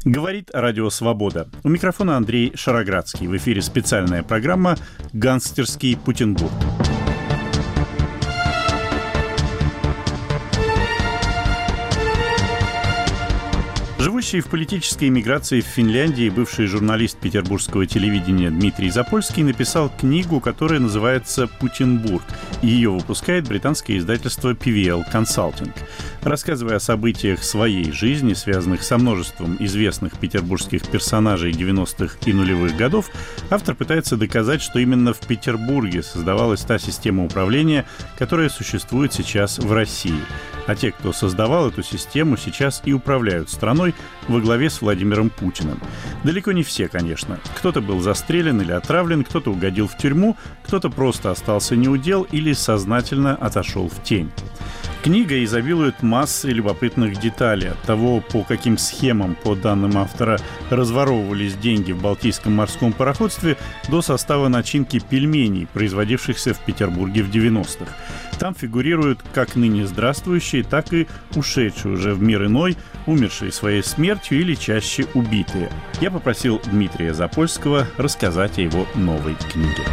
Говорит Радио Свобода. У микрофона Андрей Шароградский. В эфире специальная программа «Гангстерский Путинбург». Живущий в политической эмиграции в Финляндии бывший журналист петербургского телевидения Дмитрий Запольский написал книгу, которая называется «Путинбург». Ее выпускает британское издательство PVL Consulting. Рассказывая о событиях своей жизни, связанных со множеством известных петербургских персонажей 90-х и нулевых годов, автор пытается доказать, что именно в Петербурге создавалась та система управления, которая существует сейчас в России. А те, кто создавал эту систему, сейчас и управляют страной во главе с Владимиром Путиным. Далеко не все, конечно. Кто-то был застрелен или отравлен, кто-то угодил в тюрьму, кто-то просто остался неудел или сознательно отошел в тень. Книга изобилует массой любопытных деталей. От того, по каким схемам, по данным автора, разворовывались деньги в Балтийском морском пароходстве, до состава начинки пельменей, производившихся в Петербурге в 90-х. Там фигурируют как ныне здравствующие, так и ушедшие уже в мир иной, умершие своей смертью или чаще убитые. Я попросил Дмитрия Запольского рассказать о его новой книге.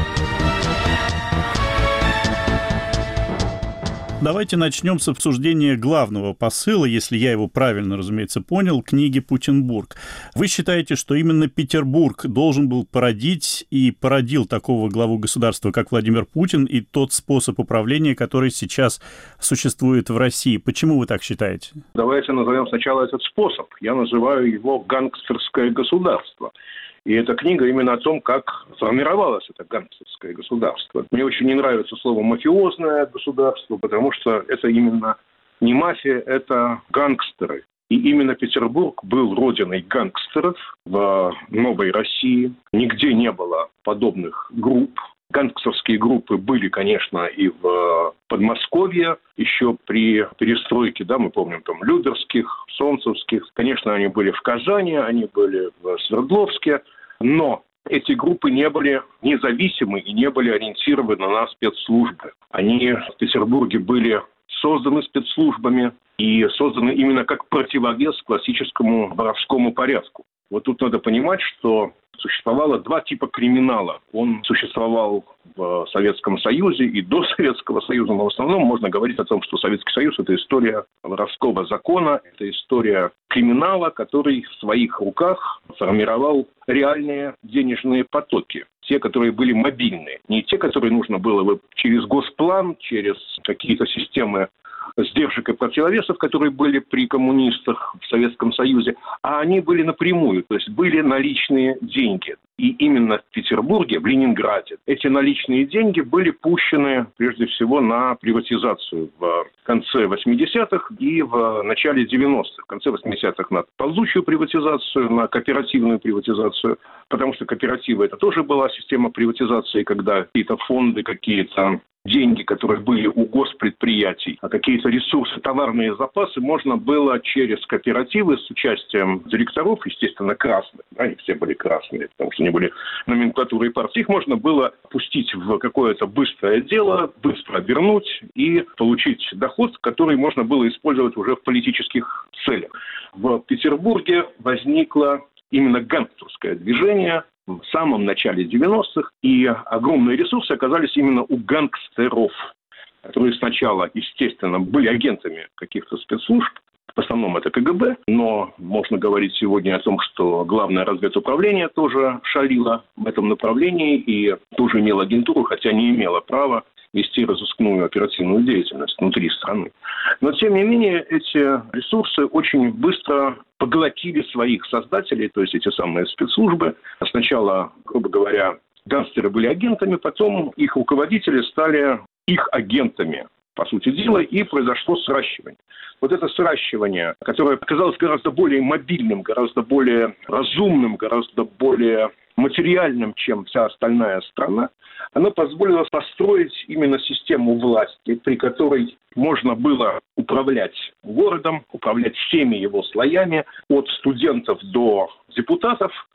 Давайте начнем с обсуждения главного посыла, если я его правильно, разумеется, понял, книги «Путинбург». Вы считаете, что именно Петербург должен был породить и породил такого главу государства, как Владимир Путин, и тот способ управления, который сейчас существует в России? Почему вы так считаете? Давайте назовем сначала этот способ. Я называю его «гангстерское государство». И эта книга именно о том, как формировалось это гангстерское государство. Мне очень не нравится слово «мафиозное государство», потому что это именно не мафия, это гангстеры. И именно Петербург был родиной гангстеров в новой России. Нигде не было подобных групп. Гангстерские группы были, конечно, и в Подмосковье, еще при перестройке, да, мы помним, там, Люберских, Солнцевских. Конечно, они были в Казани, они были в Свердловске, но эти группы не были независимы и не были ориентированы на спецслужбы. Они в Петербурге были созданы спецслужбами и созданы именно как противовес классическому воровскому порядку. Вот тут надо понимать, что существовало два типа криминала. Он существовал в Советском Союзе и до Советского Союза, но в основном можно говорить о том, что Советский Союз – это история воровского закона, это история криминала, который в своих руках формировал реальные денежные потоки. Те, которые были мобильные. Не те, которые нужно было через госплан, через какие-то системы сдержек и противовесов, которые были при коммунистах в Советском Союзе, а они были напрямую, то есть были наличные деньги. И именно в Петербурге, в Ленинграде, эти наличные деньги были пущены прежде всего на приватизацию в конце 80-х и в начале 90-х. В конце 80-х на ползучую приватизацию, на кооперативную приватизацию, потому что кооперативы – это тоже была система приватизации, когда какие-то фонды, какие-то деньги, которые были у госпредприятий, а какие-то ресурсы, товарные запасы можно было через кооперативы с участием директоров, естественно, красных, они все были красные, потому что они были номенклатурой партии, их можно было пустить в какое-то быстрое дело, быстро обернуть и получить доход, который можно было использовать уже в политических целях. В Петербурге возникло именно гангстерское движение в самом начале 90-х, и огромные ресурсы оказались именно у гангстеров, которые сначала, естественно, были агентами каких-то спецслужб, в основном это КГБ, но можно говорить сегодня о том, что главное разведуправление тоже шалило в этом направлении и тоже имело агентуру, хотя не имело права вести разыскную оперативную деятельность внутри страны. Но, тем не менее, эти ресурсы очень быстро поглотили своих создателей, то есть эти самые спецслужбы. Сначала, грубо говоря, гангстеры были агентами, потом их руководители стали их агентами, по сути дела, и произошло сращивание. Вот это сращивание, которое оказалось гораздо более мобильным, гораздо более разумным, гораздо более материальным, чем вся остальная страна, оно позволило построить именно систему власти, при которой можно было управлять городом, управлять всеми его слоями, от студентов до депутатов,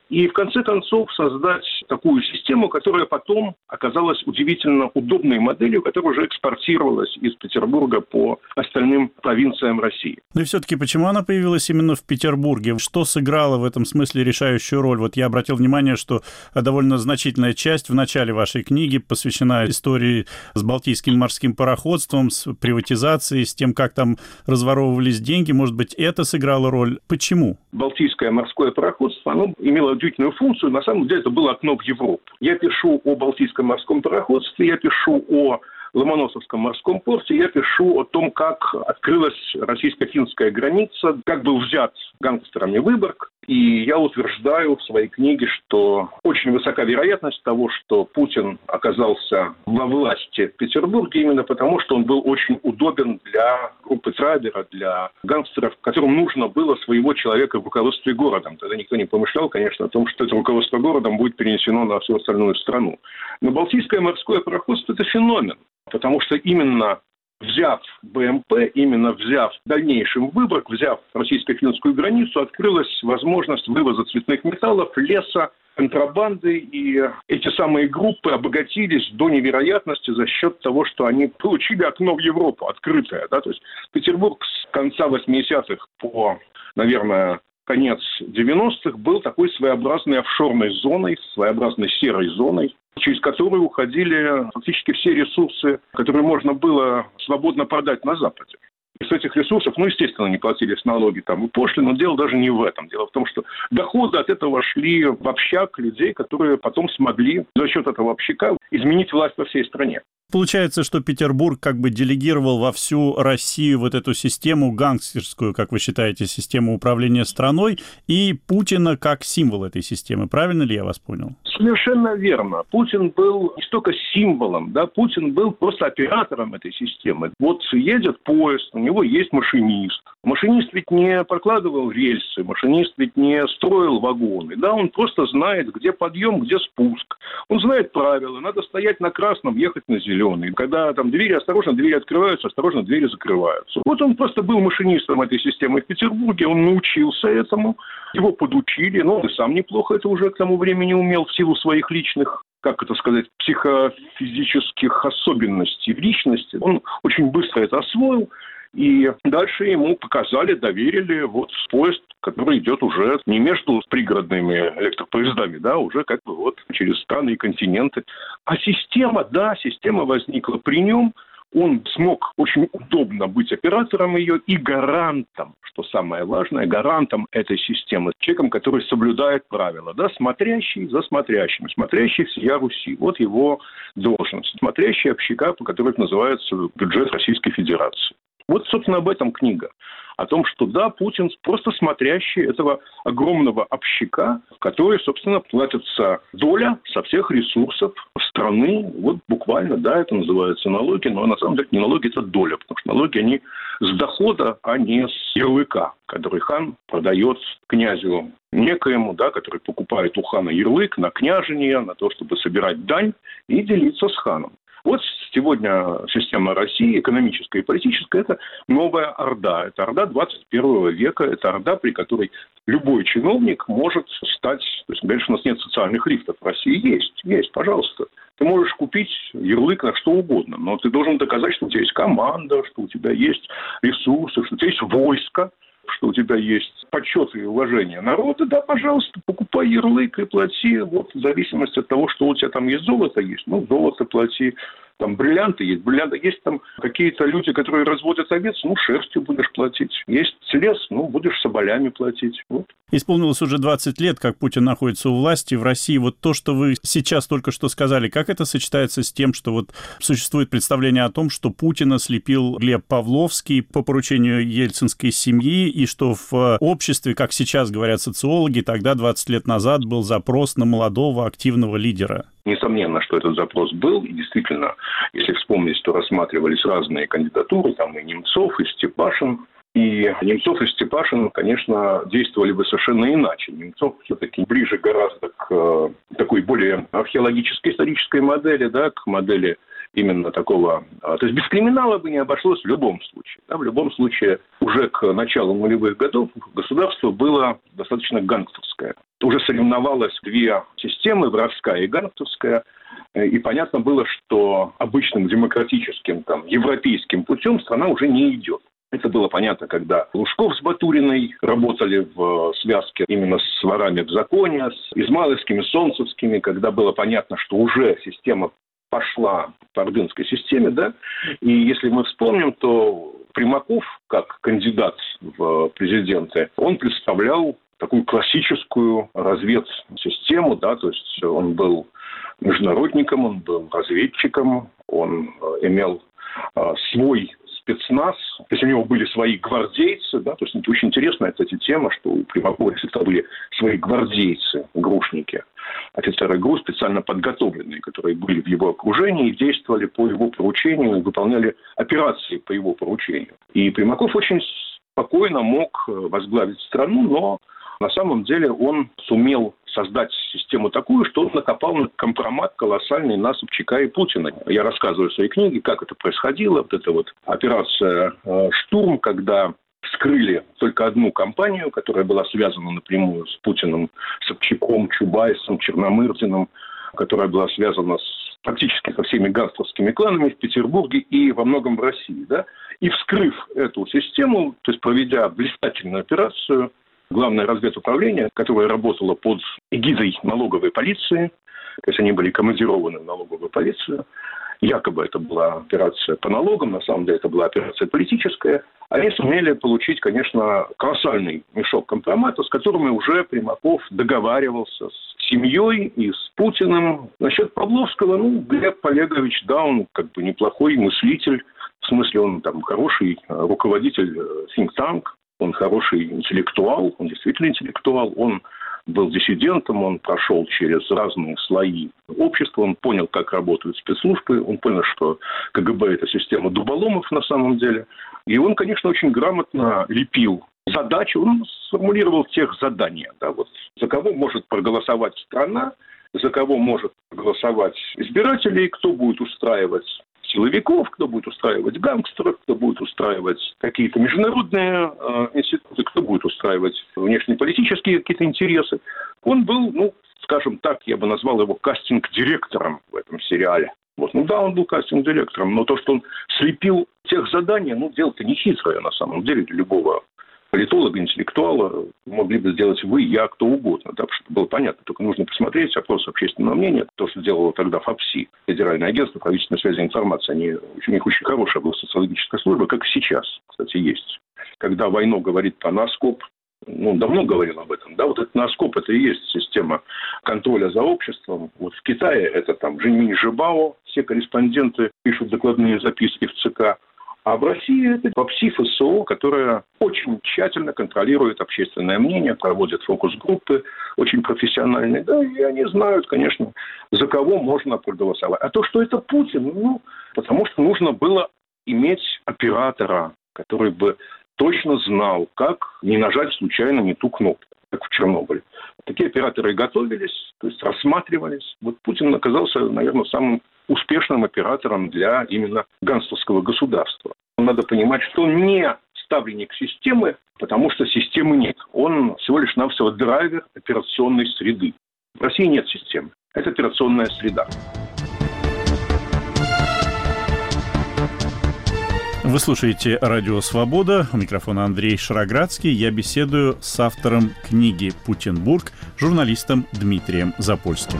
и в конце концов создать такую систему, которая потом оказалась удивительно удобной моделью, которая уже экспортировалась из Петербурга по остальным провинциям России. Ну и все-таки почему она появилась именно в Петербурге? Что сыграло в этом смысле решающую роль? Вот я обратил внимание, что довольно значительная часть в начале вашей книги посвящена истории с Балтийским морским пароходством, с приватизацией, с тем, как там разворовывались деньги. Может быть, это сыграло роль? Почему? Балтийское морское пароходство, оно имело удивительную функцию. На самом деле это было окно в Европу. Я пишу о Балтийском морском пароходстве, я пишу о Ломоносовском морском порте, я пишу о том, как открылась российско-финская граница, как был взят гангстерами Выборг. И я утверждаю в своей книге, что очень высока вероятность того, что Путин оказался во власти в Петербурге именно потому, что он был очень удобен для группы Трабера, для гангстеров, которым нужно было своего человека в руководстве городом. Тогда никто не помышлял, конечно, о том, что это руководство городом будет перенесено на всю остальную страну. Но Балтийское морское пароходство – это феномен, потому что именно взяв БМП, именно взяв в дальнейшем Выборг, взяв российско-финскую границу, открылась возможность вывоза цветных металлов, леса, контрабанды, и эти самые группы обогатились до невероятности за счет того, что они получили окно в Европу, открытое. Да? То есть Петербург с конца 80-х по, наверное, конец 90-х был такой своеобразной офшорной зоной, своеобразной серой зоной, через которую уходили фактически все ресурсы, которые можно было свободно продать на Западе. И с этих ресурсов, естественно, не платились налоги там и пошлины, но дело даже не в этом. Дело в том, что доходы от этого шли в общак людей, которые потом смогли за счет этого общака изменить власть во всей стране. Получается, что Петербург как бы делегировал во всю Россию вот эту систему гангстерскую, как вы считаете, систему управления страной, и Путина как символ этой системы. Правильно ли я вас понял? Совершенно верно. Путин был не столько символом, да, Путин был просто оператором этой системы. Вот едет поезд, у него есть машинист. Машинист ведь не прокладывал рельсы, машинист ведь не строил вагоны. Да, он просто знает, где подъем, где спуск. Он знает правила. Надо стоять на красном, ехать на зеленый. Когда там осторожно, двери открываются, осторожно, двери закрываются. Вот он просто был машинистом этой системы в Петербурге, он научился этому, его подучили, но он и сам неплохо это уже к тому времени умел в силу своих личных, психофизических особенностей в личности. Он очень быстро это освоил. И дальше ему показали, доверили поезд, который идет уже не между пригородными электропоездами, да, уже через страны и континенты. А система возникла при нем. Он смог очень удобно быть оператором ее и гарантом, что самое важное, гарантом этой системы, человеком, который соблюдает правила, да, смотрящий за смотрящим, смотрящий всея Руси. Вот его должность. Смотрящий общака, по которой называется бюджет Российской Федерации. Вот, собственно, об этом книга. О том, что, да, Путин просто смотрящий этого огромного общака, в который, собственно, платится доля со всех ресурсов страны. Вот буквально, да, это называется налоги, но на самом деле не налоги, это доля, потому что налоги, они с дохода, а не с ярлыка, который хан продает князю некоему, да, который покупает у хана ярлык на княжение, на то, чтобы собирать дань и делиться с ханом. Вот сегодня система России, экономическая и политическая, это новая орда. Это орда 21 века, это орда, при которой любой чиновник может стать... То есть, говорят, что у нас нет социальных лифтов в России. Есть, пожалуйста. Ты можешь купить ярлык на что угодно, но ты должен доказать, что у тебя есть команда, что у тебя есть ресурсы, что у тебя есть войско, что у тебя есть почет и уважение народа, да, пожалуйста, покупай ярлык и плати, в зависимости от того, что у тебя там есть, золото есть, золото плати, там бриллианты есть там какие-то люди, которые разводят овец, шерстью будешь платить, есть лес, будешь соболями платить, вот. Исполнилось уже 20 лет, как Путин находится у власти в России. Вот то, что вы сейчас только что сказали, как это сочетается с тем, что существует представление о том, что Путина слепил Глеб Павловский по поручению ельцинской семьи, и что в обществе, как сейчас говорят социологи, тогда 20 лет назад был запрос на молодого активного лидера? Несомненно, что этот запрос был, и действительно, если вспомнить, то рассматривались разные кандидатуры, там и Немцов, и Степашин. И Немцов и Степашин, конечно, действовали бы совершенно иначе. Немцов все-таки ближе гораздо к такой более археологической исторической модели, да, к модели именно такого... То есть без криминала бы не обошлось в любом случае. Да, в любом случае, уже к началу нулевых годов государство было достаточно гангстерское. уже соревновалось две системы, воровская и гангстерская. И понятно было, что обычным демократическим, европейским путем страна уже не идет. Это было понятно, когда Лужков с Батуриной работали в связке именно с ворами в законе, с измайловскими, солнцевскими, когда было понятно, что уже система пошла по ордынской системе, да. И если мы вспомним, то Примаков, как кандидат в президенты, он представлял такую классическую разведсистему, да, то есть он был международником, он был разведчиком, он имел свой спецназ, то есть у него были свои гвардейцы, да, то есть это очень интересная, кстати, тема, что у Примакова всегда были свои гвардейцы, грушники, офицеры ГРУ, специально подготовленные, которые были в его окружении и действовали по его поручению, выполняли операции по его поручению. И Примаков очень спокойно мог возглавить страну, но на самом деле он сумел создать систему такую, что он накопал компромат колоссальный на Собчака и Путина. Я рассказываю в своей книге, как это происходило. Вот эта вот операция «Штурм», когда вскрыли только одну компанию, которая была связана напрямую с Путиным, Собчаком, Чубайсом, Черномырдиным, которая была связана практически со всеми гангстерскими кланами в Петербурге и во многом в России. Да? И вскрыв эту систему, то есть проведя блистательную операцию, Главное разведуправление, которое работало под эгидой налоговой полиции, то есть они были командированы в налоговую полицию, якобы это была операция по налогам, на самом деле это была операция политическая, они сумели получить, конечно, колоссальный мешок компромата, с которыми уже Примаков договаривался с семьей и с Путиным. Насчет Павловского, Глеб Олегович, да, он как бы неплохой мыслитель, в смысле он там хороший руководитель think tank, он хороший интеллектуал, он действительно интеллектуал, он был диссидентом, он прошел через разные слои общества, он понял, как работают спецслужбы, он понял, что КГБ – это система дуболомов на самом деле. И он, конечно, очень грамотно лепил задачу, он сформулировал тех задания. Да, вот, за кого может проголосовать страна, за кого может проголосовать избиратели, кто будет устраивать силовиков, кто будет устраивать гангстеров, кто будет устраивать какие-то международные институты, кто будет устраивать внешнеполитические какие-то интересы. Он был, скажем так, я бы назвал его кастинг-директором в этом сериале. Он был кастинг-директором, но то, что он слепил тех заданий, дело-то не хитрое на самом деле для любого политолога, интеллектуала, могли бы сделать вы, я, кто угодно, да, чтобы было понятно. Только нужно посмотреть опрос общественного мнения, то, что делало тогда ФАПСИ, Федеральное агентство правительственной связи и информации. У них очень хорошая была социологическая служба, как и сейчас, кстати, есть. Когда Войно говорит про НАСКОП, давно говорил об этом, да, вот этот НАСКОП, это и есть система контроля за обществом. Вот в Китае это там Жэньминь Жибао, все корреспонденты пишут докладные записки в ЦК. А в России это ФАПСИ, ФСО, которая очень тщательно контролирует общественное мнение, проводит фокус-группы очень профессиональные. Да, и они знают, конечно, за кого можно проголосовать. А то, что это Путин, потому что нужно было иметь оператора, который бы точно знал, как не нажать случайно не ту кнопку, как в Чернобыле. Такие операторы готовились, то есть рассматривались. Вот Путин оказался, наверное, самым успешным оператором для именно гангстерского государства. Надо понимать, что он не ставленник системы, потому что системы нет. Он всего лишь навсего драйвер операционной среды. В России нет системы. Это операционная среда. Вы слушаете «Радио Свобода». У микрофона Андрей Шароградский. Я беседую с автором книги «Путинбург», журналистом Дмитрием Запольским.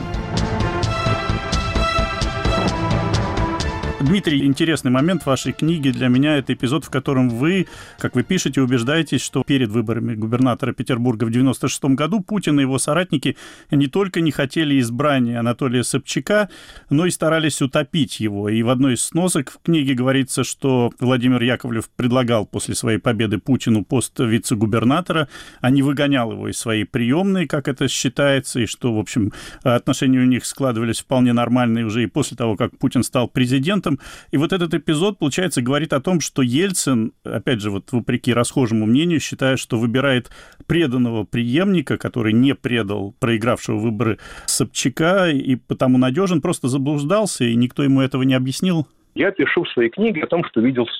Дмитрий, интересный момент в вашей книге для меня – это эпизод, в котором вы, как вы пишете, убеждаетесь, что перед выборами губернатора Петербурга в 1996 году Путин и его соратники не только не хотели избрания Анатолия Собчака, но и старались утопить его. И в одной из сносок в книге говорится, что Владимир Яковлев предлагал после своей победы Путину пост вице-губернатора, а не выгонял его из своей приемной, как это считается, и что, в общем, отношения у них складывались вполне нормальные уже и после того, как Путин стал президентом. И вот этот эпизод, получается, говорит о том, что Ельцин, опять же, вопреки расхожему мнению, считает, что выбирает преданного преемника, который не предал проигравшего выборы Собчака и потому надежен, просто заблуждался, и никто ему этого не объяснил. Я пишу в своей книге о том, что видел сам.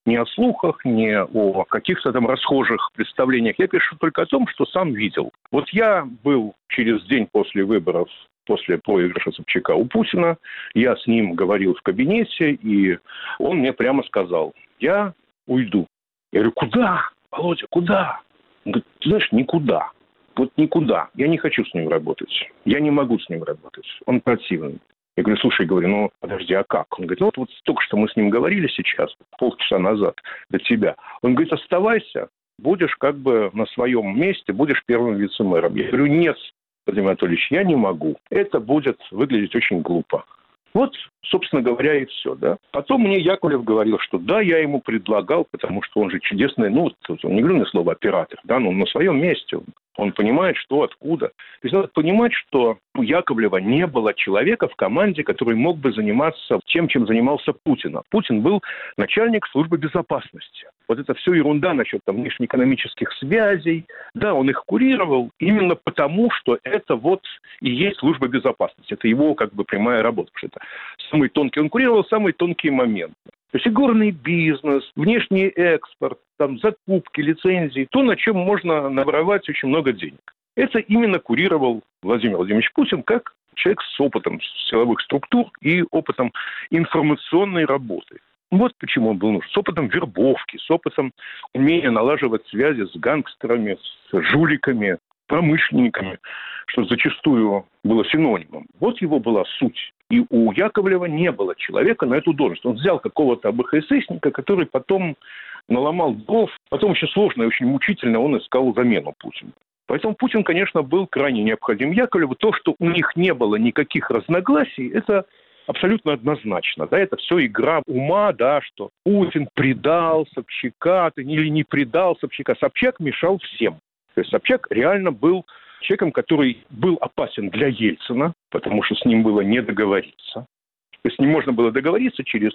ни о слухах, ни о каких-то там расхожих представлениях. Я пишу только о том, что сам видел. Вот я был через день после выборов, после проигрыша Собчака у Путина, я с ним говорил в кабинете, и он мне прямо сказал: я уйду. Я говорю: куда, Володя, куда? Он говорит: ты знаешь, никуда. Вот никуда. Я не хочу с ним работать. Я не могу с ним работать. Он противный. Я говорю: слушай, говорю, подожди, а как? Он говорит: вот только что мы с ним говорили сейчас, полчаса назад до тебя. Он говорит: оставайся, будешь как бы на своем месте, будешь первым вице-мэром. Я говорю: нет, Владимир Анатольевич, я не могу. Это будет выглядеть очень глупо. Вот, собственно говоря, и все, да. Потом мне Яковлев говорил, что да, я ему предлагал, потому что он же чудесный, он не говорю на слово оператор, да, но он на своем месте. Он понимает, что, откуда. То есть надо понимать, что у Яковлева не было человека в команде, который мог бы заниматься тем, чем занимался Путин. А Путин был начальник службы безопасности. Вот это все ерунда насчет внешнеэкономических связей. Да, он их курировал именно потому, что это вот и есть служба безопасности. Это его как бы прямая работа. Потому что это самый тонкий, он курировал самые тонкие моменты. То есть игорный бизнес, внешний экспорт, там, закупки, лицензии, то, на чем можно наворовать очень много денег. Это именно курировал Владимир Владимирович Путин как человек с опытом силовых структур и опытом информационной работы. Вот почему он был нужен. С опытом вербовки, с опытом умения налаживать связи с гангстерами, с жуликами, промышленниками, что зачастую было синонимом. Вот его была суть. И у Яковлева не было человека на эту должность. Он взял какого-то АБХССника, который потом наломал дров. Потом еще сложно и очень мучительно он искал замену Путину. Поэтому Путин, конечно, был крайне необходим Яковлеву. То, что у них не было никаких разногласий, это абсолютно однозначно. Да, это все игра ума, да, что Путин предал Собчака или не предал Собчака. Собчак мешал всем. То есть Собчак реально был человеком, который был опасен для Ельцина, потому что с ним было не договориться. То есть не можно было договориться, через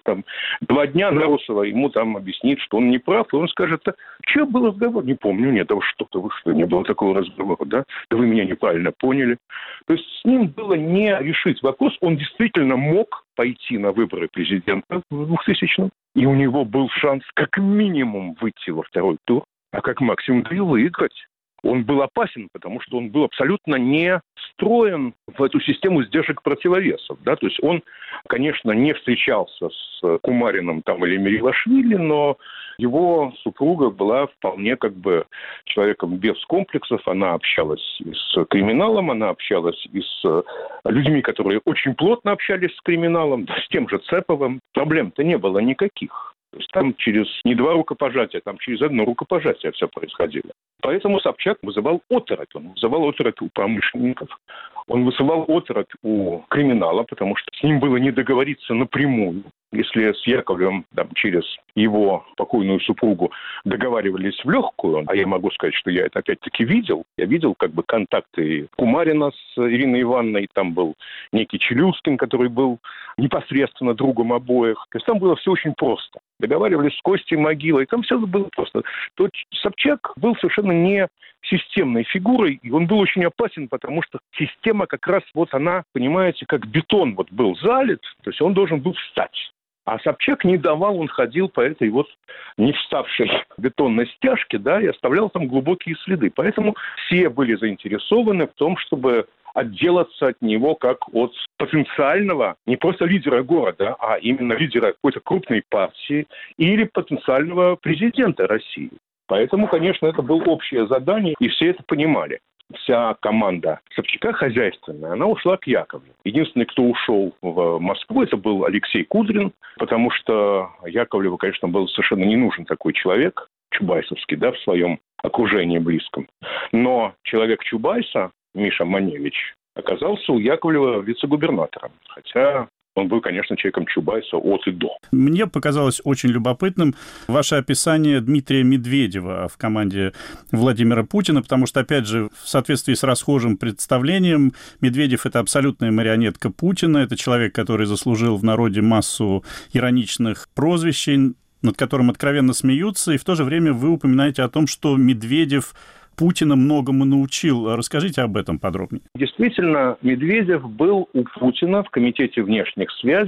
2 дня Нарусова ему объяснит, что он не прав, и он скажет: что был разговор? Не помню, нет, вы что, не было такого разговора, да? Да вы меня неправильно поняли. То есть с ним было не решить вопрос, он действительно мог пойти на выборы президента в 2000-м, и у него был шанс как минимум выйти во второй тур, а как максимум и выиграть. Он был опасен, потому что он был абсолютно не встроен в эту систему сдержек противовесов. Да? То есть он, конечно, не встречался с Кумариным или Мерилашвили, но его супруга была вполне человеком без комплексов. Она общалась и с криминалом, она общалась и с людьми, которые очень плотно общались с криминалом, да, с тем же Цеповым. Проблем-то не было никаких. То есть там через не 2 рукопожатия, там через 1 рукопожатие все происходило. Поэтому Собчак вызывал оторопь. Он вызывал оторопь у промышленников. Он вызывал оторопь у криминала, потому что с ним было не договориться напрямую. Если с Яковлевым через его покойную супругу договаривались в легкую, а я могу сказать, что я это опять-таки видел. Я видел контакты Кумарина с Ириной Ивановной. Там был некий Челюскин, который был непосредственно другом обоих. То есть там было все очень просто. Договаривались с Костей Могилой. Там все было просто. То Собчак был совершенно не системной фигурой, и он был очень опасен, потому что система как раз она, понимаете, как бетон был залит, то есть он должен был встать. А Собчак не давал, он ходил по этой не вставшей бетонной стяжке, да, и оставлял там глубокие следы. Поэтому все были заинтересованы в том, чтобы отделаться от него как от потенциального, не просто лидера города, а именно лидера какой-то крупной партии или потенциального президента России. Поэтому, конечно, это было общее задание, и все это понимали. Вся команда Собчака хозяйственная, она ушла к Яковлеву. Единственный, кто ушел в Москву, это был Алексей Кудрин, потому что Яковлеву, конечно, был совершенно не нужен такой человек, чубайсовский, да, в своем окружении близком. Но человек Чубайса, Миша Маневич, оказался у Яковлева вице-губернатором, хотя он был, конечно, человеком Чубайса от и до. Мне показалось очень любопытным ваше описание Дмитрия Медведева в команде Владимира Путина, потому что, опять же, в соответствии с расхожим представлением, Медведев — это абсолютная марионетка Путина, это человек, который заслужил в народе массу ироничных прозвищей, над которым откровенно смеются, и в то же время вы упоминаете о том, что Медведев Путина многому научил. Расскажите об этом подробнее. Действительно, Медведев был у Путина в Комитете внешних связей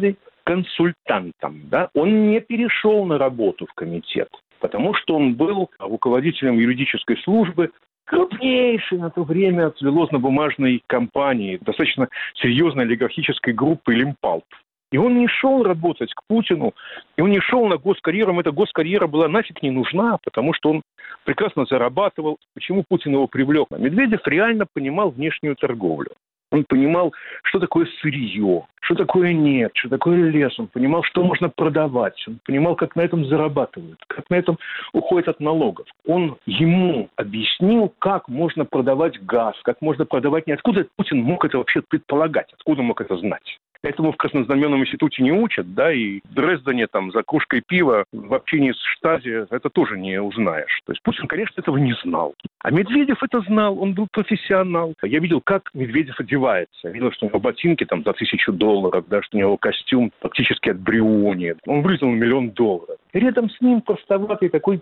консультантом. Да? Он не перешел на работу в комитет, потому что он был руководителем юридической службы крупнейшей на то время целлюлозно-бумажной компании, достаточно серьезной олигархической группы «Лимпалп». И он не шел работать к Путину, и он не шел на госкарьеру. Эта госкарьера была нафиг не нужна, потому что он прекрасно зарабатывал. Почему Путин его привлек? Медведев реально понимал внешнюю торговлю. Он понимал, что такое сырье, что такое нефть, что такое лес. Он понимал, что можно продавать. Он понимал, как на этом зарабатывают, как на этом уходят от налогов. Он ему объяснил, как можно продавать газ, как можно продавать нефть. Откуда Путин мог это вообще предполагать? Откуда мог это знать? Этому в Краснознаменном институте не учат, да, и в Дрездене там за кружкой пива в общении с Штази это тоже не узнаешь. То есть Путин, конечно, этого не знал. А Медведев это знал, он был профессионал. Я видел, как Медведев одевается. Я видел, что у него ботинки там за $1000, да, что у него костюм практически от Бриони. Он выглядел на $1 миллион. И рядом с ним простоватый такой,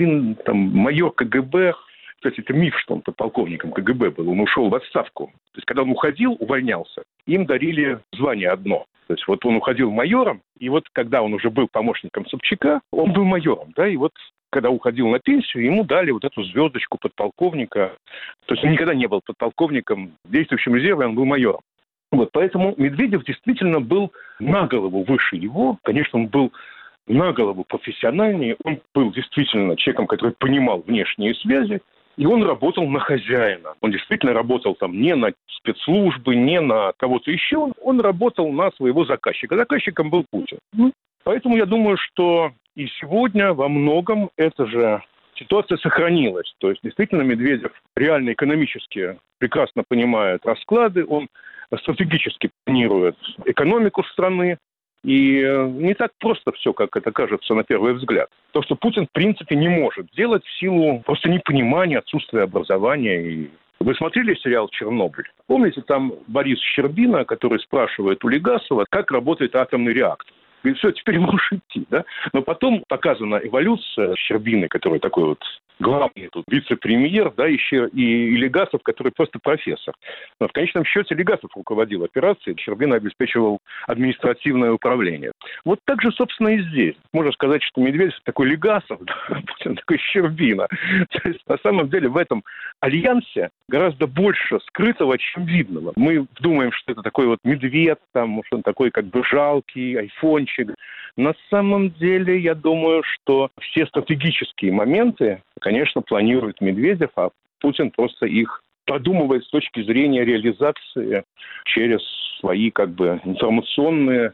майор КГБ. Кстати, это миф, что он подполковником КГБ был. Он ушел в отставку. То есть, когда он уходил, увольнялся, им дарили звание одно. То есть, вот он уходил майором, и вот когда он уже был помощником Собчака, он был майором, да, и вот когда уходил на пенсию, ему дали вот эту звездочку подполковника. То есть, он никогда не был подполковником в действующем резерве, он был майором. Вот, поэтому Медведев действительно был на голову выше его. Конечно, он был на голову профессиональнее. Он был действительно человеком, который понимал внешние связи. И он работал на хозяина. Он действительно работал там не на спецслужбы, не на кого-то еще. Он работал на своего заказчика. Заказчиком был Путин. Поэтому я думаю, что и сегодня во многом эта же ситуация сохранилась. То есть действительно Медведев реально экономически прекрасно понимает расклады. Он стратегически планирует экономику страны. И не так просто все, как это кажется на первый взгляд. То, что Путин, в принципе, не может делать в силу просто непонимания, отсутствия образования. И вы смотрели сериал «Чернобыль»? Помните, там Борис Щербина, который спрашивает у Легасова, как работает атомный реактор. И все, теперь можешь идти, да? Но потом показана эволюция Щербины, который такой вот главный тут вице-премьер, да, еще и Легасов, который просто профессор. Но в конечном счете Легасов руководил операцией, Щербина обеспечивал административное управление. Вот так же, собственно, и здесь. Можно сказать, что Медведев такой Легасов, да, Путин такой Щербина. То есть, на самом деле, в этом альянсе гораздо больше скрытого, чем видного. Мы думаем, что это такой вот медведь, там, что он такой как бы жалкий, айфончик. На самом деле, я думаю, что все стратегические моменты, конечно, планирует Медведев, а Путин просто их продумывает с точки зрения реализации через свои как бы информационные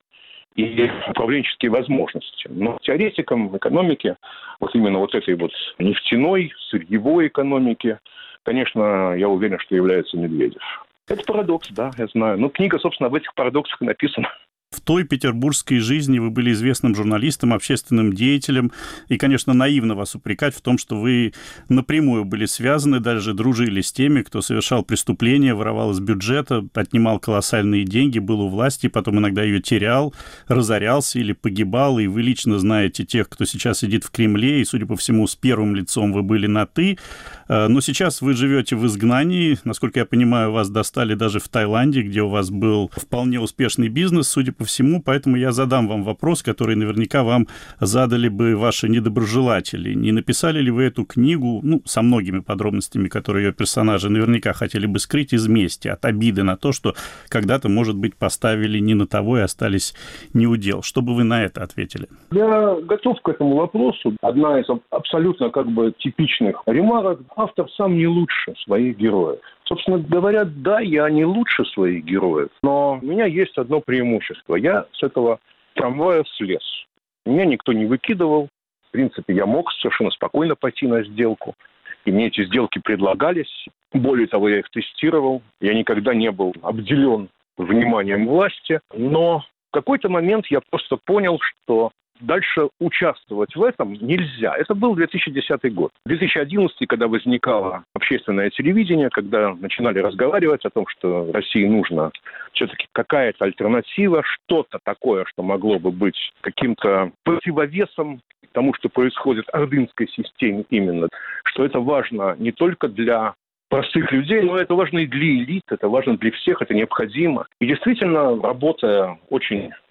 и управленческие возможности. Но теоретиком в экономике, вот именно вот этой вот нефтяной, сырьевой экономики, конечно, я уверен, что является Медведев. Это парадокс, да, я знаю. Но книга, собственно, об этих парадоксах и написана. В той петербургской жизни вы были известным журналистом, общественным деятелем, и, конечно, наивно вас упрекать в том, что вы напрямую были связаны, даже дружили с теми, кто совершал преступления, воровал из бюджета, отнимал колоссальные деньги, был у власти, потом иногда ее терял, разорялся или погибал, и вы лично знаете тех, кто сейчас сидит в Кремле, и, судя по всему, с первым лицом вы были на «ты», но сейчас вы живете в изгнании, насколько я понимаю, вас достали даже в Таиланде, где у вас был вполне успешный бизнес, судя по всему, поэтому я задам вам вопрос, который наверняка вам задали бы ваши недоброжелатели. Не написали ли вы эту книгу, со многими подробностями, которые ее персонажи наверняка хотели бы скрыть из мести, от обиды на то, что когда-то, может быть, поставили не на того и остались не у дел? Что бы вы на это ответили? Я готов к этому вопросу. Одна из абсолютно как бы типичных ремарок. Автор сам не лучше своих героев. Собственно говоря, да, я не лучше своих героев, но у меня есть одно преимущество. Я с этого трамвая слез. Меня никто не выкидывал. В принципе, я мог совершенно спокойно пойти на сделку. И мне эти сделки предлагались. Более того, я их тестировал. Я никогда не был обделен вниманием власти. Но в какой-то момент я просто понял, что дальше участвовать в этом нельзя. Это был 2010 год. 2011, когда возникало общественное телевидение, когда начинали разговаривать о том, что России нужна все-таки какая-то альтернатива, что-то такое, что могло бы быть каким-то противовесом тому, что происходит в ордынской системе именно, что это важно не только для простых людей, но это важно и для элит, это важно для всех, это необходимо. И действительно, работая очень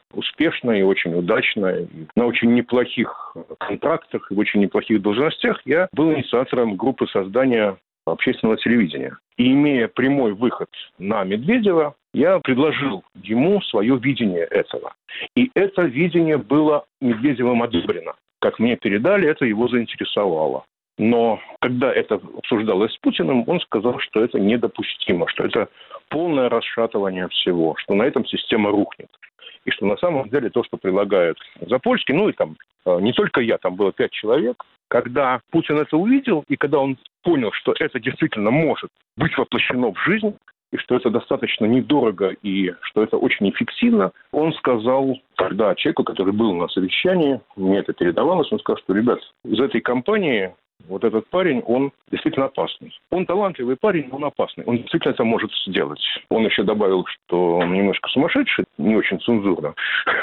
успешно и очень удачно, и на очень неплохих контрактах и в очень неплохих должностях, я был инициатором группы создания общественного телевидения. И имея прямой выход на Медведева, я предложил ему свое видение этого. И это видение было Медведевым одобрено. Как мне передали, это его заинтересовало. Но когда это обсуждалось с Путиным, он сказал, что это недопустимо, что это полное расшатывание всего, что на этом система рухнет. И что на самом деле то, что предлагает Запольский, ну и там не только я, там было 5 человек, когда Путин это увидел, и когда он понял, что это действительно может быть воплощено в жизнь, и что это достаточно недорого, и что это очень эффективно, он сказал, когда человеку, который был на совещании, мне это передавалось, он сказал, что, ребят, из этой компании вот этот парень, он действительно опасный. Он талантливый парень, но он опасный. Он действительно это может сделать. Он еще добавил, что он немножко сумасшедший, не очень цензурно.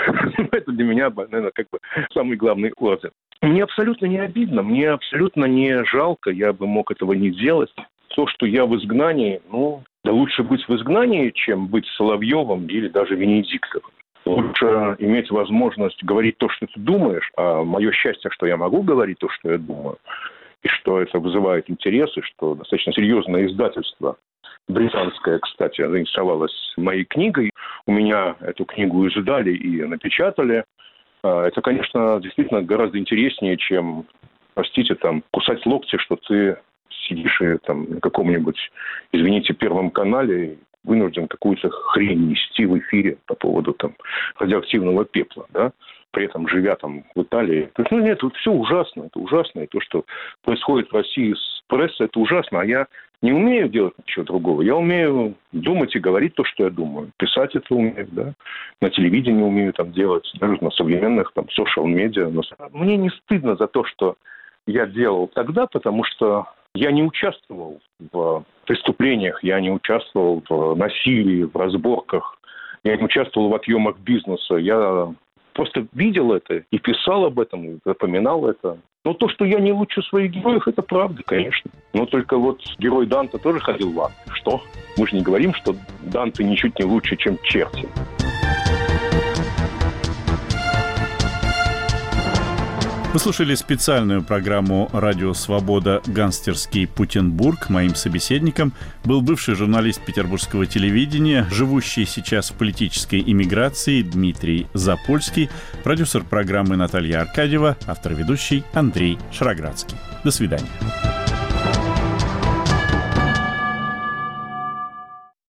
Это для меня, наверное, как бы самый главный орден. Мне абсолютно не обидно, мне абсолютно не жалко, я бы мог этого не делать. То, что я в изгнании, да лучше быть в изгнании, чем быть Соловьевым или даже Венедиктовым. Лучше иметь возможность говорить то, что ты думаешь, а мое счастье, что я могу говорить то, что я думаю, и что это вызывает интерес, и что достаточно серьезное издательство, британское, кстати, заинтересовалось моей книгой. У меня эту книгу издали и напечатали. Это, конечно, действительно гораздо интереснее, чем, простите, там, кусать локти, что ты сидишь и там на каком-нибудь, извините, Первом канале и вынужден какую-то хрень нести в эфире по поводу там радиоактивного пепла, да, при этом живя там в Италии. То есть, нет, это все ужасно, это ужасно. И то, что происходит в России с прессой, это ужасно. А я не умею делать ничего другого. Я умею думать и говорить то, что я думаю. Писать это умею, да. На телевидении умею там делать, даже на современных там социал-медиа. Но мне не стыдно за то, что я делал тогда, потому что я не участвовал в преступлениях, я не участвовал в насилии, в разборках, я не участвовал в отъемах бизнеса. Я просто видел это и писал об этом, и запоминал это. Но то, что я не лучше своих героев, это правда, конечно. Но только вот герой Данте тоже ходил в ад. Что? Мы же не говорим, что Данте ничуть не лучше, чем черти. Вы слушали специальную программу «Радио Свобода. Гангстерский Путенбург». Моим собеседником был бывший журналист петербургского телевидения, живущий сейчас в политической эмиграции Дмитрий Запольский, продюсер программы Наталья Аркадьева, автор-ведущий Андрей Шароградский. До свидания.